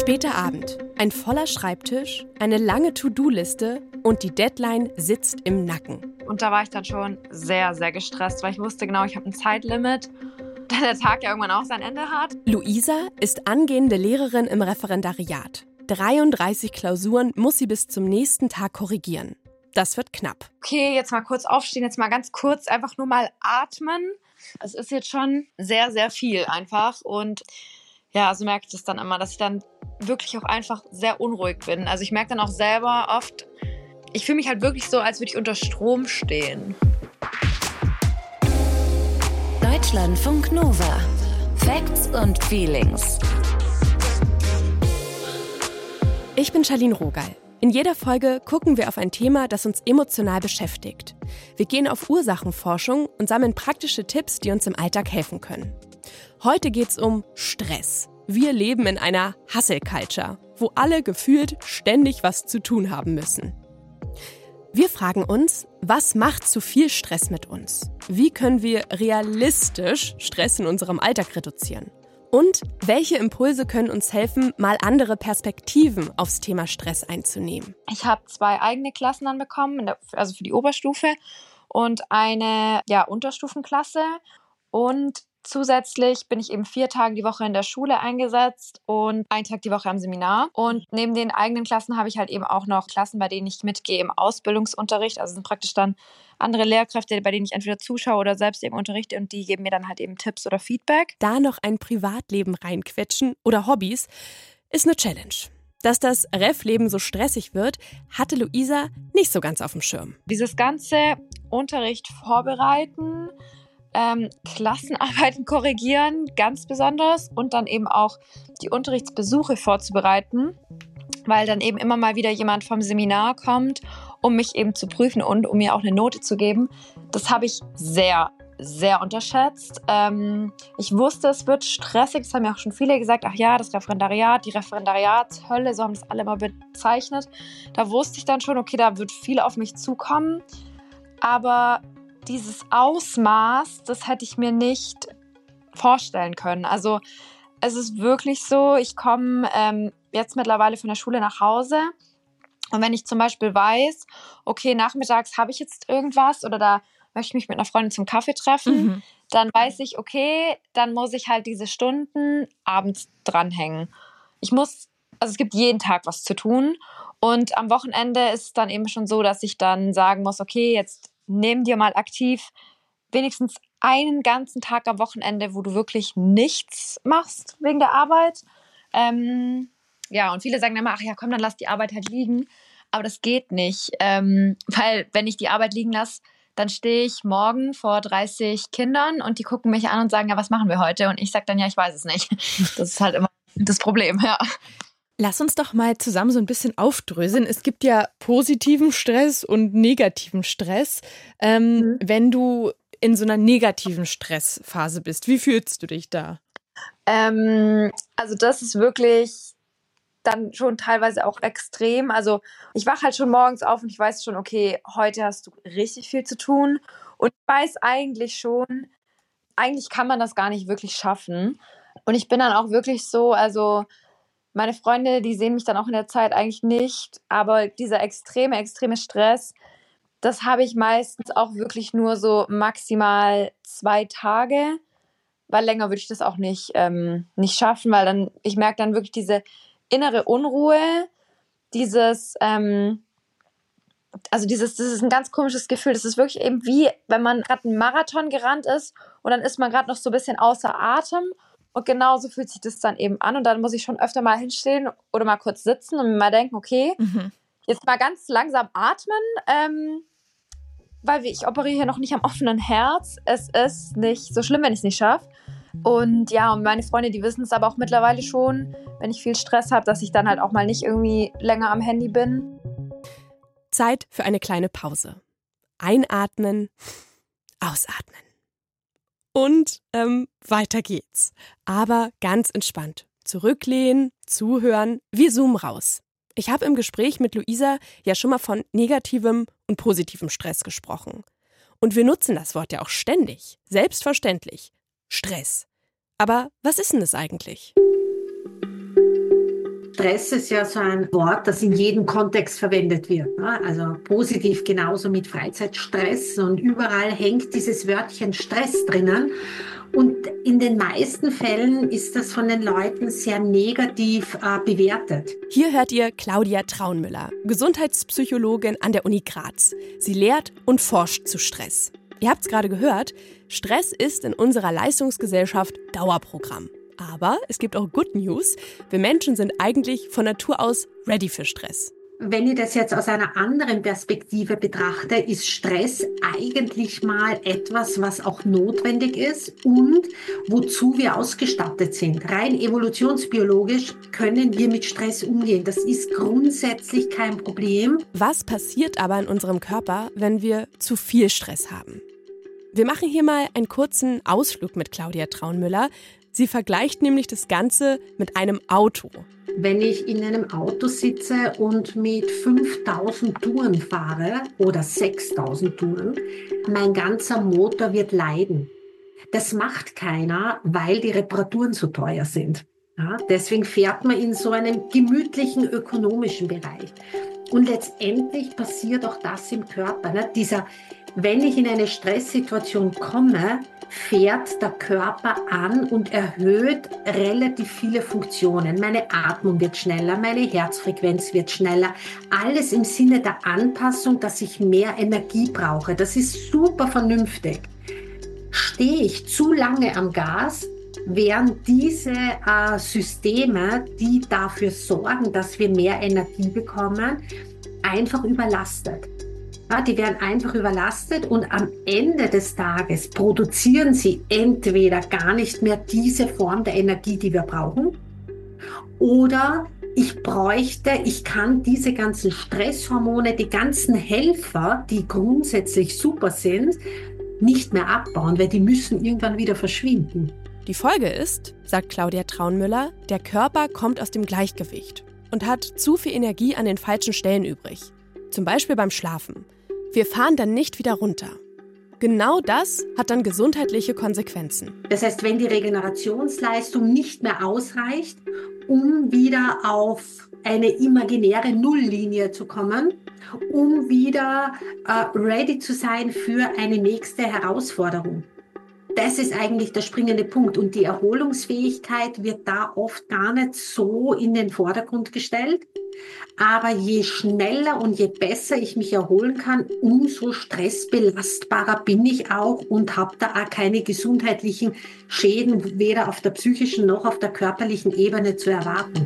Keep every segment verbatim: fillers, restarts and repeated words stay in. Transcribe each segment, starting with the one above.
Später Abend, ein voller Schreibtisch, eine lange To-Do-Liste und die Deadline sitzt im Nacken. Und da war ich dann schon sehr, sehr gestresst, weil ich wusste genau, ich habe ein Zeitlimit, da der Tag ja irgendwann auch sein Ende hat. Luisa ist angehende Lehrerin im Referendariat. dreiunddreißig Klausuren muss sie bis zum nächsten Tag korrigieren. Das wird knapp. Okay, jetzt mal kurz aufstehen, jetzt mal ganz kurz einfach nur mal atmen. Es ist jetzt schon sehr, sehr viel einfach und ja, so merke ich das dann immer, dass ich dann wirklich auch einfach sehr unruhig bin. Also ich merke dann auch selber oft, ich fühle mich halt wirklich so, als würde ich unter Strom stehen. Deutschlandfunk Nova. Facts und Feelings. Ich bin Charlene Rogal. In jeder Folge gucken wir auf ein Thema, das uns emotional beschäftigt. Wir gehen auf Ursachenforschung und sammeln praktische Tipps, die uns im Alltag helfen können. Heute geht's um Stress. Wir leben in einer Hustle-Culture, wo alle gefühlt ständig was zu tun haben müssen. Wir fragen uns, was macht zu viel Stress mit uns? Wie können wir realistisch Stress in unserem Alltag reduzieren? Und welche Impulse können uns helfen, mal andere Perspektiven aufs Thema Stress einzunehmen? Ich habe zwei eigene Klassen dann bekommen, also für die Oberstufe und eine ja, Unterstufenklasse. Und zusätzlich bin ich eben vier Tage die Woche in der Schule eingesetzt und einen Tag die Woche am Seminar. Und neben den eigenen Klassen habe ich halt eben auch noch Klassen, bei denen ich mitgehe im Ausbildungsunterricht. Also sind praktisch dann andere Lehrkräfte, bei denen ich entweder zuschaue oder selbst eben unterrichte und die geben mir dann halt eben Tipps oder Feedback. Da noch ein Privatleben reinquetschen oder Hobbys ist eine Challenge. Dass das Ref-Leben so stressig wird, hatte Luisa nicht so ganz auf dem Schirm. Dieses ganze Unterricht vorbereiten, Ähm, Klassenarbeiten korrigieren, ganz besonders und dann eben auch die Unterrichtsbesuche vorzubereiten, weil dann eben immer mal wieder jemand vom Seminar kommt, um mich eben zu prüfen und um mir auch eine Note zu geben. Das habe ich sehr, sehr unterschätzt. Ähm, ich wusste, es wird stressig, das haben ja auch schon viele gesagt, ach ja, das Referendariat, die Referendariatshölle, so haben das alle mal bezeichnet. Da wusste ich dann schon, okay, da wird viel auf mich zukommen, aber dieses Ausmaß, das hätte ich mir nicht vorstellen können. Also es ist wirklich so, ich komme ähm, jetzt mittlerweile von der Schule nach Hause und wenn ich zum Beispiel weiß, okay, nachmittags habe ich jetzt irgendwas oder da möchte ich mich mit einer Freundin zum Kaffee treffen, mhm. dann weiß ich, okay, dann muss ich halt diese Stunden abends dranhängen. Ich muss, also es gibt jeden Tag was zu tun und am Wochenende ist es dann eben schon so, dass ich dann sagen muss, okay, jetzt nimm dir mal aktiv wenigstens einen ganzen Tag am Wochenende, wo du wirklich nichts machst wegen der Arbeit. Ähm, ja, und viele sagen dann immer, ach ja, komm, dann lass die Arbeit halt liegen. Aber das geht nicht, ähm, weil wenn ich die Arbeit liegen lasse, dann stehe ich morgen vor dreißig Kindern und die gucken mich an und sagen, ja, was machen wir heute? Und ich sage dann, ja, ich weiß es nicht. Das ist halt immer das Problem, ja. Lass uns doch mal zusammen so ein bisschen aufdröseln. Es gibt ja positiven Stress und negativen Stress. Ähm, mhm. Wenn du in so einer negativen Stressphase bist, wie fühlst du dich da? Ähm, also das ist wirklich dann schon teilweise auch extrem. Also ich wache halt schon morgens auf und ich weiß schon, okay, heute hast du richtig viel zu tun. Und ich weiß eigentlich schon, eigentlich kann man das gar nicht wirklich schaffen. Und ich bin dann auch wirklich so, also meine Freunde, die sehen mich dann auch in der Zeit eigentlich nicht, aber dieser extreme, extreme Stress, das habe ich meistens auch wirklich nur so maximal zwei Tage, weil länger würde ich das auch nicht, ähm, nicht schaffen, weil dann, ich merke dann wirklich diese innere Unruhe, dieses, ähm, also dieses, das ist ein ganz komisches Gefühl, das ist wirklich eben wie, wenn man gerade einen Marathon gerannt ist und dann ist man gerade noch so ein bisschen außer Atem. Und genauso fühlt sich das dann eben an. Und dann muss ich schon öfter mal hinstehen oder mal kurz sitzen und mir mal denken, okay, mhm. jetzt mal ganz langsam atmen, ähm, weil ich operiere hier noch nicht am offenen Herz. Es ist nicht so schlimm, wenn ich es nicht schaffe. Und ja, und meine Freunde, die wissen es aber auch mittlerweile schon, wenn ich viel Stress habe, dass ich dann halt auch mal nicht irgendwie länger am Handy bin. Zeit für eine kleine Pause. Einatmen, ausatmen. Und ähm, weiter geht's. Aber ganz entspannt. Zurücklehnen, zuhören, wir zoomen raus. Ich habe im Gespräch mit Luisa ja schon mal von negativem und positivem Stress gesprochen. Und wir nutzen das Wort ja auch ständig. Selbstverständlich. Stress. Aber was ist denn das eigentlich? Stress ist ja so ein Wort, das in jedem Kontext verwendet wird. Ne? Also positiv genauso mit Freizeitstress und überall hängt dieses Wörtchen Stress drinnen. Und in den meisten Fällen ist das von den Leuten sehr negativ äh, bewertet. Hier hört ihr Claudia Traunmüller, Gesundheitspsychologin an der Uni Graz. Sie lehrt und forscht zu Stress. Ihr habt es gerade gehört, Stress ist in unserer Leistungsgesellschaft Dauerprogramm. Aber es gibt auch Good News. Wir Menschen sind eigentlich von Natur aus ready für Stress. Wenn ich das jetzt aus einer anderen Perspektive betrachte, ist Stress eigentlich mal etwas, was auch notwendig ist und wozu wir ausgestattet sind. Rein evolutionsbiologisch können wir mit Stress umgehen. Das ist grundsätzlich kein Problem. Was passiert aber in unserem Körper, wenn wir zu viel Stress haben? Wir machen hier mal einen kurzen Ausflug mit Claudia Traunmüller. Sie vergleicht nämlich das Ganze mit einem Auto. Wenn ich in einem Auto sitze und mit fünftausend Touren fahre oder sechstausend Touren, mein ganzer Motor wird leiden. Das macht keiner, weil die Reparaturen so teuer sind. Ja, deswegen fährt man in so einem gemütlichen ökonomischen Bereich. Und letztendlich passiert auch das im Körper. Ne? Dieser, wenn ich in eine Stresssituation komme, fährt der Körper an und erhöht relativ viele Funktionen. Meine Atmung wird schneller, meine Herzfrequenz wird schneller. Alles im Sinne der Anpassung, dass ich mehr Energie brauche. Das ist super vernünftig. Stehe ich zu lange am Gas, werden diese äh, Systeme, die dafür sorgen, dass wir mehr Energie bekommen, einfach überlastet. Ja, die werden einfach überlastet und am Ende des Tages produzieren sie entweder gar nicht mehr diese Form der Energie, die wir brauchen, oder ich bräuchte, ich kann diese ganzen Stresshormone, die ganzen Helfer, die grundsätzlich super sind, nicht mehr abbauen, weil die müssen irgendwann wieder verschwinden. Die Folge ist, sagt Claudia Traunmüller, der Körper kommt aus dem Gleichgewicht und hat zu viel Energie an den falschen Stellen übrig. Zum Beispiel beim Schlafen. Wir fahren dann nicht wieder runter. Genau das hat dann gesundheitliche Konsequenzen. Das heißt, wenn die Regenerationsleistung nicht mehr ausreicht, um wieder auf eine imaginäre Nulllinie zu kommen, um wieder äh, ready zu sein für eine nächste Herausforderung. Das ist eigentlich der springende Punkt. Und die Erholungsfähigkeit wird da oft gar nicht so in den Vordergrund gestellt. Aber je schneller und je besser ich mich erholen kann, umso stressbelastbarer bin ich auch und habe da auch keine gesundheitlichen Schäden, weder auf der psychischen noch auf der körperlichen Ebene zu erwarten.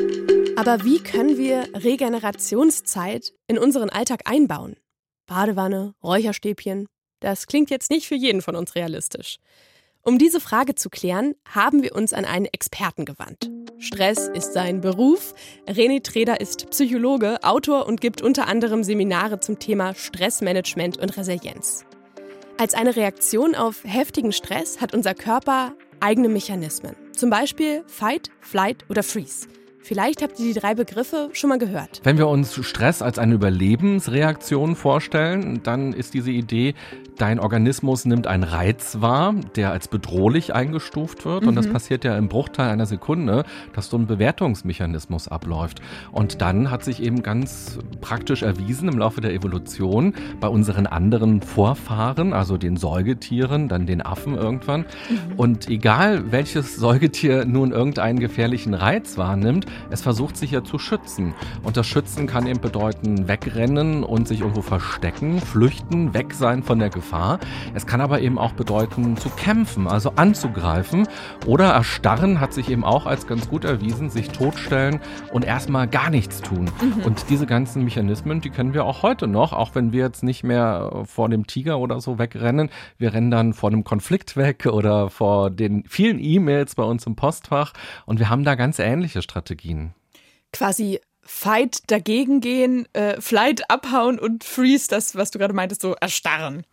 Aber wie können wir Regenerationszeit in unseren Alltag einbauen? Badewanne, Räucherstäbchen? Das klingt jetzt nicht für jeden von uns realistisch. Um diese Frage zu klären, haben wir uns an einen Experten gewandt. Stress ist sein Beruf. René Treder ist Psychologe, Autor und gibt unter anderem Seminare zum Thema Stressmanagement und Resilienz. Als eine Reaktion auf heftigen Stress hat unser Körper eigene Mechanismen. Zum Beispiel Fight, Flight oder Freeze. Vielleicht habt ihr die drei Begriffe schon mal gehört. Wenn wir uns Stress als eine Überlebensreaktion vorstellen, dann ist diese Idee, dein Organismus nimmt einen Reiz wahr, der als bedrohlich eingestuft wird. Mhm. Und das passiert ja im Bruchteil einer Sekunde, dass so ein Bewertungsmechanismus abläuft. Und dann hat sich eben ganz praktisch erwiesen im Laufe der Evolution bei unseren anderen Vorfahren, also den Säugetieren, dann den Affen irgendwann. Mhm. Und egal welches Säugetier nun irgendeinen gefährlichen Reiz wahrnimmt, es versucht sich ja zu schützen. Und das Schützen kann eben bedeuten, wegrennen und sich irgendwo verstecken, flüchten, weg sein von der Gefahr. Es kann aber eben auch bedeuten, zu kämpfen, also anzugreifen. Oder erstarren hat sich eben auch als ganz gut erwiesen, sich totstellen und erstmal gar nichts tun. Mhm. Und diese ganzen Mechanismen, die kennen wir auch heute noch, auch wenn wir jetzt nicht mehr vor dem Tiger oder so wegrennen. Wir rennen dann vor einem Konflikt weg oder vor den vielen E-Mails bei uns im Postfach. Und wir haben da ganz ähnliche Strategien. Quasi Fight dagegen gehen, äh, Flight abhauen und Freeze, das, was du gerade meintest, so erstarren.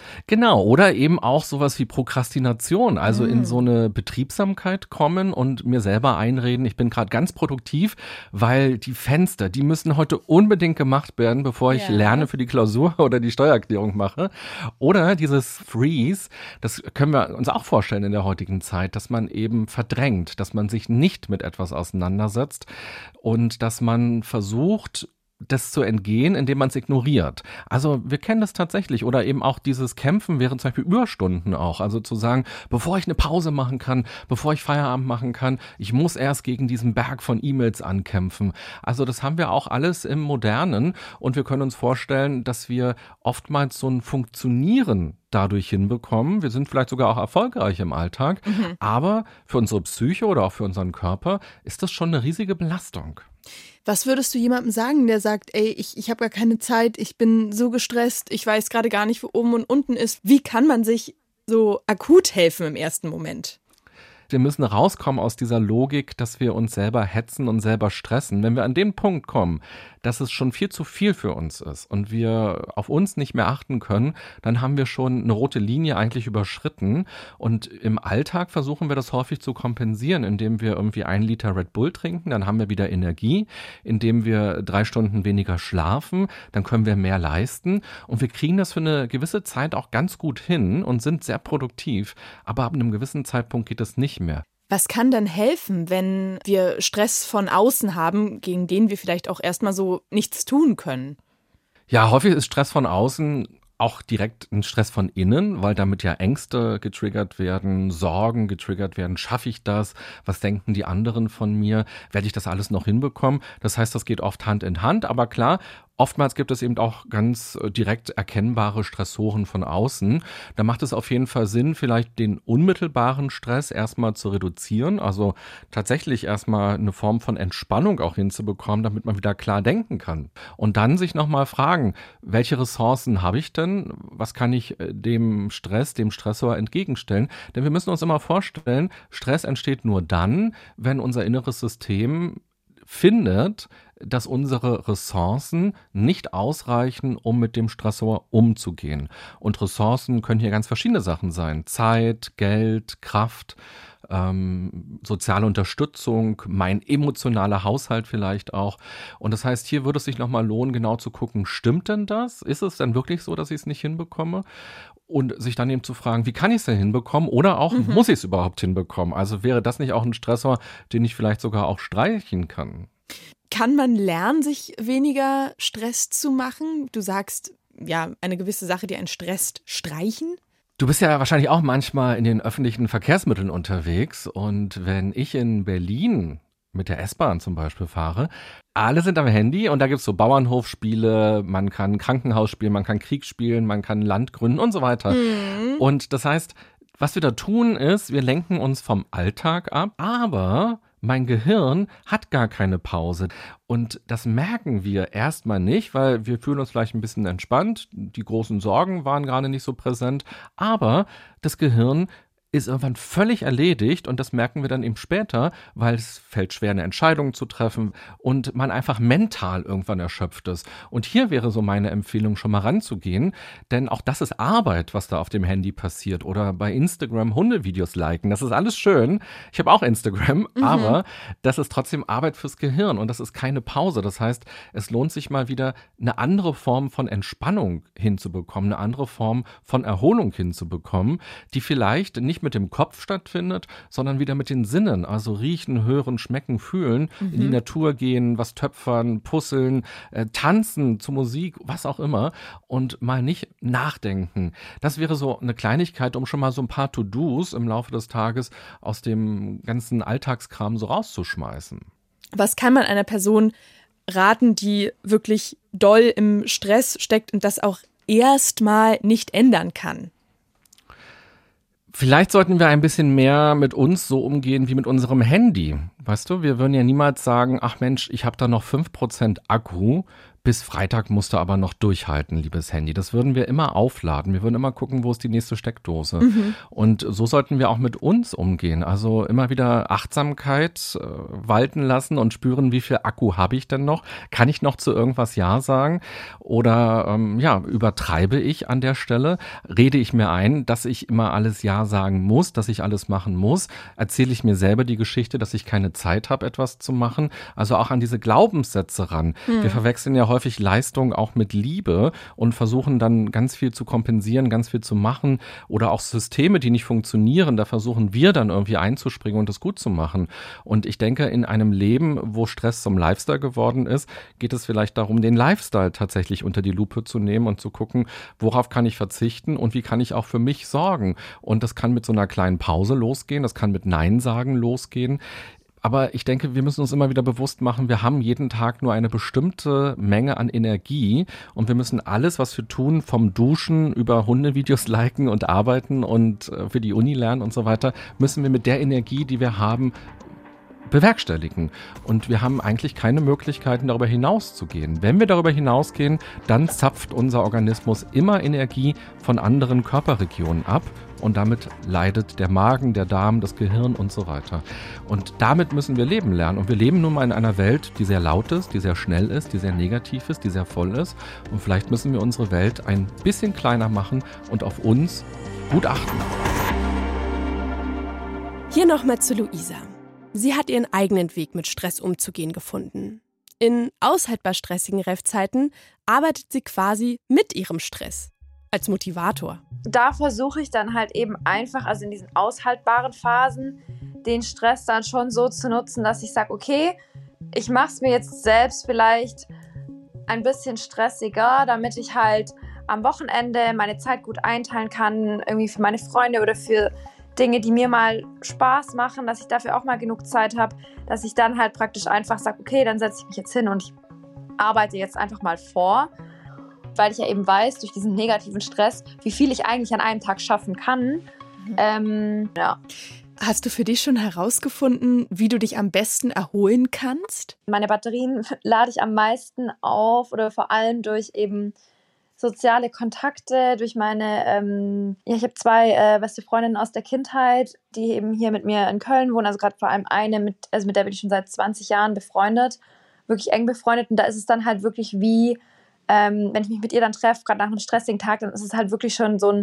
Genau, oder eben auch sowas wie Prokrastination, also mm. in so eine Betriebsamkeit kommen und mir selber einreden, ich bin gerade ganz produktiv, weil die Fenster, die müssen heute unbedingt gemacht werden, bevor ich ja. lerne für die Klausur oder die Steuererklärung mache. Oder dieses Freeze, das können wir uns auch vorstellen in der heutigen Zeit, dass man eben verdrängt, dass man sich nicht mit etwas auseinandersetzt und dass man versucht, das zu entgehen, indem man es ignoriert. Also wir kennen das tatsächlich. Oder eben auch dieses Kämpfen während zum Beispiel Überstunden auch. Also zu sagen, bevor ich eine Pause machen kann, bevor ich Feierabend machen kann, ich muss erst gegen diesen Berg von E-Mails ankämpfen. Also das haben wir auch alles im Modernen. Und wir können uns vorstellen, dass wir oftmals so ein Funktionieren dadurch hinbekommen. Wir sind vielleicht sogar auch erfolgreich im Alltag. Mhm. Aber für unsere Psyche oder auch für unseren Körper ist das schon eine riesige Belastung. Was würdest du jemandem sagen, der sagt, ey, ich, ich habe gar keine Zeit, ich bin so gestresst, ich weiß gerade gar nicht, wo oben und unten ist. Wie kann man sich so akut helfen im ersten Moment? Wir müssen rauskommen aus dieser Logik, dass wir uns selber hetzen und selber stressen. Wenn wir an den Punkt kommen, dass es schon viel zu viel für uns ist und wir auf uns nicht mehr achten können, dann haben wir schon eine rote Linie eigentlich überschritten. Und im Alltag versuchen wir das häufig zu kompensieren, indem wir irgendwie einen Liter Red Bull trinken, dann haben wir wieder Energie, indem wir drei Stunden weniger schlafen, dann können wir mehr leisten. Und wir kriegen das für eine gewisse Zeit auch ganz gut hin und sind sehr produktiv. Aber ab einem gewissen Zeitpunkt geht es nicht mehr. Was kann denn helfen, wenn wir Stress von außen haben, gegen den wir vielleicht auch erstmal so nichts tun können? Ja, häufig ist Stress von außen auch direkt ein Stress von innen, weil damit ja Ängste getriggert werden, Sorgen getriggert werden. Schaffe ich das? Was denken die anderen von mir? Werde ich das alles noch hinbekommen? Das heißt, das geht oft Hand in Hand. Aber klar, oftmals gibt es eben auch ganz direkt erkennbare Stressoren von außen. Da macht es auf jeden Fall Sinn, vielleicht den unmittelbaren Stress erstmal zu reduzieren, also tatsächlich erstmal eine Form von Entspannung auch hinzubekommen, damit man wieder klar denken kann. Und dann sich nochmal fragen, welche Ressourcen habe ich denn? Was kann ich dem Stress, dem Stressor entgegenstellen? Denn wir müssen uns immer vorstellen, Stress entsteht nur dann, wenn unser inneres System findet, dass unsere Ressourcen nicht ausreichen, um mit dem Stressor umzugehen. Und Ressourcen können hier ganz verschiedene Sachen sein. Zeit, Geld, Kraft, ähm, soziale Unterstützung, mein emotionaler Haushalt vielleicht auch. Und das heißt, hier würde es sich nochmal lohnen, genau zu gucken, stimmt denn das? Ist es denn wirklich so, dass ich es nicht hinbekomme? Und sich dann eben zu fragen, wie kann ich es denn hinbekommen? Oder auch, mhm. muss ich es überhaupt hinbekommen? Also wäre das nicht auch ein Stressor, den ich vielleicht sogar auch streichen kann? Kann man lernen, sich weniger Stress zu machen? Du sagst, ja, eine gewisse Sache, die einen stresst, streichen? Du bist ja wahrscheinlich auch manchmal in den öffentlichen Verkehrsmitteln unterwegs. Und wenn ich in Berlin mit der S-Bahn zum Beispiel fahre, alle sind am Handy und da gibt es so Bauernhofspiele, man kann Krankenhaus spielen, man kann Krieg spielen, man kann Land gründen und so weiter. Mhm. Und das heißt, was wir da tun ist, wir lenken uns vom Alltag ab, aber mein Gehirn hat gar keine Pause. Und das merken wir erstmal nicht, weil wir fühlen uns vielleicht ein bisschen entspannt. Die großen Sorgen waren gerade nicht so präsent. Aber das Gehirn ist irgendwann völlig erledigt und das merken wir dann eben später, weil es fällt schwer, eine Entscheidung zu treffen und man einfach mental irgendwann erschöpft ist. Und hier wäre so meine Empfehlung, schon mal ranzugehen, denn auch das ist Arbeit, was da auf dem Handy passiert oder bei Instagram Hundevideos liken. Das ist alles schön. Ich habe auch Instagram, mhm. aber das ist trotzdem Arbeit fürs Gehirn und das ist keine Pause. Das heißt, es lohnt sich mal wieder eine andere Form von Entspannung hinzubekommen, eine andere Form von Erholung hinzubekommen, die vielleicht nicht mit dem Kopf stattfindet, sondern wieder mit den Sinnen, also riechen, hören, schmecken, fühlen, mhm. in die Natur gehen, was töpfern, puzzeln, äh, tanzen zu Musik, was auch immer und mal nicht nachdenken. Das wäre so eine Kleinigkeit, um schon mal so ein paar To-Dos im Laufe des Tages aus dem ganzen Alltagskram so rauszuschmeißen. Was kann man einer Person raten, die wirklich doll im Stress steckt und das auch erstmal nicht ändern kann? Vielleicht sollten wir ein bisschen mehr mit uns so umgehen wie mit unserem Handy. Weißt du, wir würden ja niemals sagen, ach Mensch, ich habe da noch fünf Prozent Akku, bis Freitag musst du aber noch durchhalten, liebes Handy. Das würden wir immer aufladen. Wir würden immer gucken, wo ist die nächste Steckdose. Mhm. Und so sollten wir auch mit uns umgehen. Also immer wieder Achtsamkeit äh, walten lassen und spüren, wie viel Akku habe ich denn noch? Kann ich noch zu irgendwas Ja sagen? Oder ähm, ja, übertreibe ich an der Stelle? Rede ich mir ein, dass ich immer alles Ja sagen muss, dass ich alles machen muss? Erzähle ich mir selber die Geschichte, dass ich keine Zeit habe, etwas zu machen? Also auch an diese Glaubenssätze ran. Mhm. Wir verwechseln ja häufig Leistung auch mit Liebe und versuchen dann ganz viel zu kompensieren, ganz viel zu machen oder auch Systeme, die nicht funktionieren, da versuchen wir dann irgendwie einzuspringen und das gut zu machen. Und ich denke, in einem Leben, wo Stress zum Lifestyle geworden ist, geht es vielleicht darum, den Lifestyle tatsächlich unter die Lupe zu nehmen und zu gucken, worauf kann ich verzichten und wie kann ich auch für mich sorgen. Und das kann mit so einer kleinen Pause losgehen, das kann mit Nein sagen losgehen. Aber ich denke, wir müssen uns immer wieder bewusst machen, wir haben jeden Tag nur eine bestimmte Menge an Energie und wir müssen alles, was wir tun, vom Duschen über Hundevideos liken und arbeiten und für die Uni lernen und so weiter, müssen wir mit der Energie, die wir haben, bewerkstelligen. Und wir haben eigentlich keine Möglichkeiten, darüber hinaus zu gehen. Wenn wir darüber hinausgehen, dann zapft unser Organismus immer Energie von anderen Körperregionen ab. Und damit leidet der Magen, der Darm, das Gehirn und so weiter. Und damit müssen wir leben lernen. Und wir leben nun mal in einer Welt, die sehr laut ist, die sehr schnell ist, die sehr negativ ist, die sehr voll ist. Und vielleicht müssen wir unsere Welt ein bisschen kleiner machen und auf uns gut achten. Hier nochmal zu Luisa. Sie hat ihren eigenen Weg mit Stress umzugehen gefunden. In aushaltbar stressigen Ref-Zeiten arbeitet sie quasi mit ihrem Stress. Als Motivator. Da versuche ich dann halt eben einfach, also in diesen aushaltbaren Phasen, den Stress dann schon so zu nutzen, dass ich sage, okay, ich mache es mir jetzt selbst vielleicht ein bisschen stressiger, damit ich halt am Wochenende meine Zeit gut einteilen kann, irgendwie für meine Freunde oder für Dinge, die mir mal Spaß machen, dass ich dafür auch mal genug Zeit habe, dass ich dann halt praktisch einfach sage, okay, dann setze ich mich jetzt hin und ich arbeite jetzt einfach mal vor. Weil ich ja eben weiß, durch diesen negativen Stress, wie viel ich eigentlich an einem Tag schaffen kann. Mhm. Ähm, ja. Hast du für dich schon herausgefunden, wie du dich am besten erholen kannst? Meine Batterien lade ich am meisten auf oder vor allem durch eben soziale Kontakte, durch meine, ähm, ja, ich habe zwei äh, beste Freundinnen aus der Kindheit, die eben hier mit mir in Köln wohnen, also gerade vor allem eine, mit, also mit der bin ich schon seit zwanzig Jahren befreundet, wirklich eng befreundet und da ist es dann halt wirklich wie, Ähm, wenn ich mich mit ihr dann treffe, gerade nach einem stressigen Tag, dann ist es halt wirklich schon so ein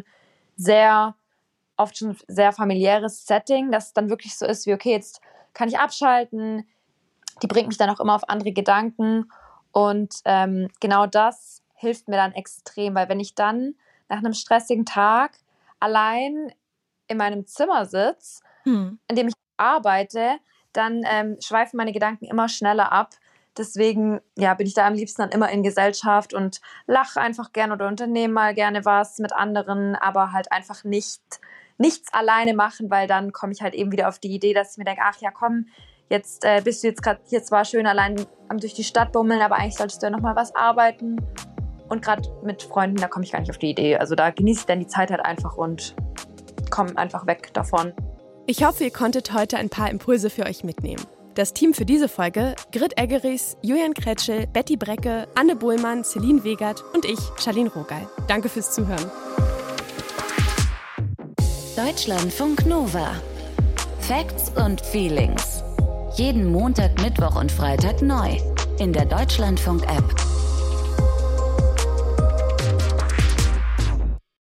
sehr, oft schon sehr familiäres Setting, dass es dann wirklich so ist wie, okay, jetzt kann ich abschalten, die bringt mich dann auch immer auf andere Gedanken und ähm, genau das hilft mir dann extrem, weil wenn ich dann nach einem stressigen Tag allein in meinem Zimmer sitze, hm. in dem ich arbeite, dann ähm, schweifen meine Gedanken immer schneller ab. Deswegen ja, bin ich da am liebsten dann immer in Gesellschaft und lache einfach gerne oder unternehme mal gerne was mit anderen, aber halt einfach nicht nichts alleine machen, weil dann komme ich halt eben wieder auf die Idee, dass ich mir denke, ach ja komm, jetzt äh, bist du jetzt gerade hier zwar schön allein am durch die Stadt bummeln, aber eigentlich solltest du ja nochmal was arbeiten. Und gerade mit Freunden, da komme ich gar nicht auf die Idee. Also da genieße ich dann die Zeit halt einfach und komme einfach weg davon. Ich hoffe, ihr konntet heute ein paar Impulse für euch mitnehmen. Das Team für diese Folge: Grit Eggeris, Julian Kretschel, Betty Brecke, Anne Bohlmann, Celine Wegert und ich, Charlene Rogal. Danke fürs Zuhören. Deutschlandfunk Nova. Facts und Feelings. Jeden Montag, Mittwoch und Freitag neu. In der Deutschlandfunk-App.